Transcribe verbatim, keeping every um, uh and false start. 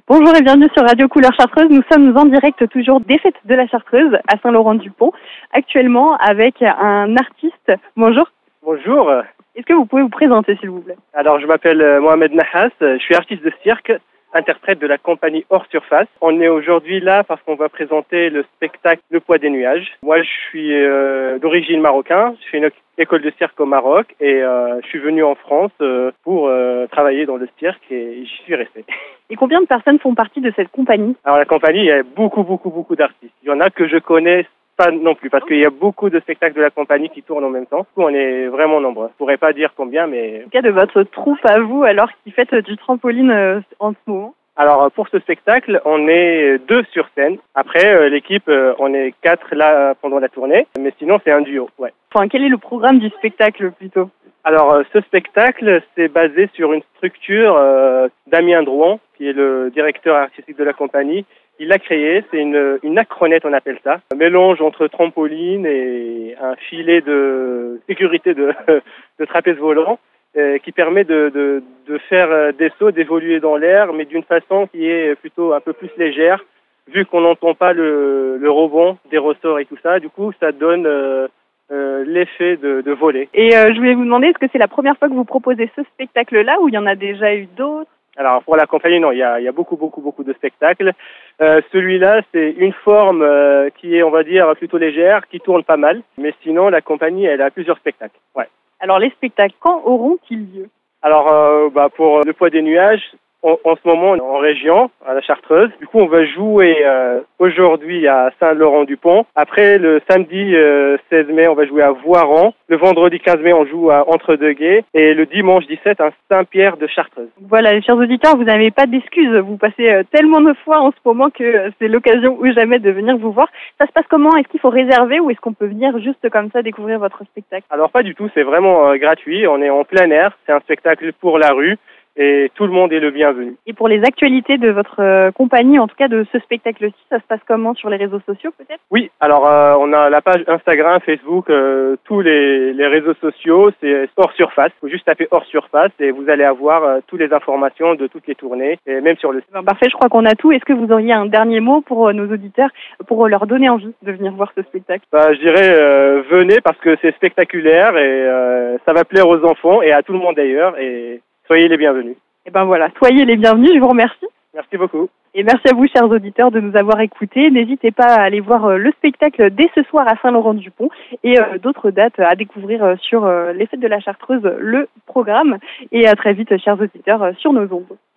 Bonjour et bienvenue sur Radio Couleur Chartreuse. Nous sommes en direct toujours des fêtes de la Chartreuse à Saint-Laurent-du-Pont, actuellement avec un artiste. Bonjour. Bonjour. Est-ce que vous pouvez vous présenter s'il vous plaît? Alors je m'appelle Mohamed Nahas, je suis artiste de cirque, interprète de la compagnie Hors Surface. On est aujourd'hui là parce qu'on va présenter le spectacle Le Poids des Nuages. Moi je suis euh, d'origine marocaine, je fais une école de cirque au Maroc et euh, je suis venu en France euh, pour euh, travailler dans le cirque et j'y suis resté. Et combien de personnes font partie de cette compagnie? Alors la compagnie, il y a beaucoup, beaucoup, beaucoup d'artistes. Il y en a que je connais pas non plus, parce qu'il y a beaucoup de spectacles de la compagnie qui tournent en même temps. Du coup, on est vraiment nombreux. Je pourrais pas dire combien, mais... En tout cas, de votre troupe à vous, alors qui faites du trampoline euh, en ce moment? Alors, pour ce spectacle, on est deux sur scène. Après, euh, l'équipe, euh, on est quatre là pendant la tournée, mais sinon, c'est un duo, ouais. Enfin, quel est le programme du spectacle, plutôt? Alors, euh, ce spectacle, c'est basé sur une structure euh, Damien Drouan, qui est le directeur artistique de la compagnie. Il l'a créé, c'est une, une acronette, on appelle ça. Un mélange entre trampoline et un filet de sécurité de, de trapèze volant euh, qui permet de, de, de faire des sauts, d'évoluer dans l'air, mais d'une façon qui est plutôt un peu plus légère, vu qu'on n'entend pas le, le rebond des ressorts et tout ça. Du coup, ça donne euh, euh, l'effet de, de voler. Et euh, je voulais vous demander, est-ce que c'est la première fois que vous proposez ce spectacle-là ou il y en a déjà eu d'autres? Alors pour la compagnie, non, il y a, il y a beaucoup, beaucoup, beaucoup de spectacles. Euh, celui-là, c'est une forme euh, qui est, on va dire, plutôt légère, qui tourne pas mal. Mais sinon, la compagnie, elle a plusieurs spectacles. Ouais. Alors les spectacles, quand auront-ils lieu? Alors euh, bah, pour Le Poids des Nuages, en, en ce moment, on est en région, à la Chartreuse. Du coup, on va jouer euh, aujourd'hui à Saint-Laurent-du-Pont. Après, le samedi euh, seize mai, on va jouer à Voiron. Le vendredi quinze mai, on joue à Entre-deux-Gués. Et le dimanche dix-sept, à Saint-Pierre de Chartreuse. Voilà, les chers auditeurs, vous n'avez pas d'excuses. Vous passez euh, tellement de fois en ce moment que euh, c'est l'occasion ou jamais de venir vous voir. Ça se passe comment? Est-ce qu'il faut réserver ou est-ce qu'on peut venir juste comme ça découvrir votre spectacle? Alors pas du tout, c'est vraiment euh, gratuit. On est en plein air. C'est un spectacle pour la rue. Et tout le monde est le bienvenu. Et pour les actualités de votre euh, compagnie, en tout cas de ce spectacle-ci, ça se passe comment sur les réseaux sociaux peut-être? Oui, alors euh, on a la page Instagram, Facebook, euh, tous les, les réseaux sociaux, c'est Hors Surface. Il faut juste taper Hors Surface et vous allez avoir euh, toutes les informations de toutes les tournées, et même sur le site. Ben, parfait, je crois qu'on a tout. Est-ce que vous auriez un dernier mot pour euh, nos auditeurs, pour euh, leur donner envie de venir voir ce spectacle? Bah, je dirais euh, venez parce que c'est spectaculaire et euh, ça va plaire aux enfants et à tout le monde d'ailleurs. Et soyez les bienvenus. Et ben voilà, soyez les bienvenus, je vous remercie. Merci beaucoup. Et merci à vous, chers auditeurs, de nous avoir écoutés. N'hésitez pas à aller voir euh, le spectacle dès ce soir à Saint-Laurent-du-Pont et euh, d'autres dates à découvrir euh, sur euh, les fêtes de la Chartreuse, le programme. Et à très vite, chers auditeurs, euh, sur nos ondes.